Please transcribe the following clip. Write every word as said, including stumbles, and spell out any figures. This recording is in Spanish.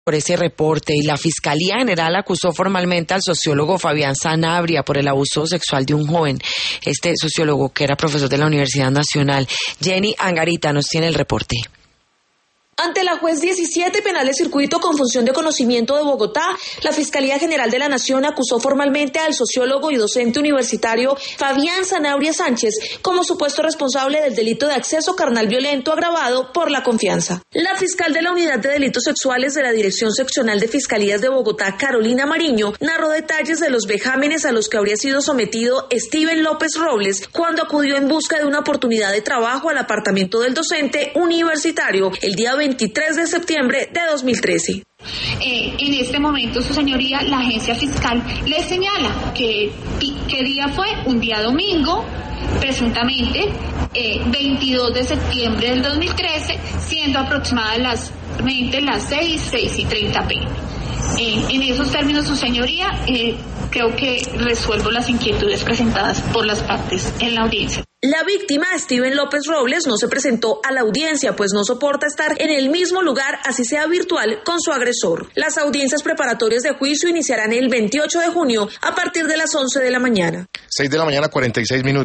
Por ese reporte, y la Fiscalía General acusó formalmente al sociólogo Fabián Sanabria por el abuso sexual de un joven. Este sociólogo, que era profesor de la Universidad Nacional. Jenny Angarita nos tiene el reporte. Ante la juez diecisiete penal de circuito con función de conocimiento de Bogotá, la Fiscalía General de la Nación acusó formalmente al sociólogo y docente universitario Fabián Sanabria Sánchez como supuesto responsable del delito de acceso carnal violento agravado por la confianza. La fiscal de la Unidad de Delitos Sexuales de la Dirección Seccional de Fiscalías de Bogotá, Carolina Mariño, narró detalles de los vejámenes a los que habría sido sometido Steven López Robles cuando acudió en busca de una oportunidad de trabajo al apartamento del docente universitario el día veintitrés de septiembre de dos mil trece. Eh, en este momento, su señoría, la agencia fiscal le señala que, que día fue, un día domingo, presuntamente, eh, veintidós de septiembre del dos mil trece, siendo aproximadamente las, las seis, seis y treinta p m. Eh, en esos términos, su señoría, eh, creo que resuelvo las inquietudes presentadas por las partes en la audiencia. La víctima, Steven López Robles, no se presentó a la audiencia, pues no soporta estar en el mismo lugar, así sea virtual, con su agresor. Las audiencias preparatorias de juicio iniciarán el veintiocho de junio a partir de las once de la mañana. seis de la mañana, cuarenta y seis minutos.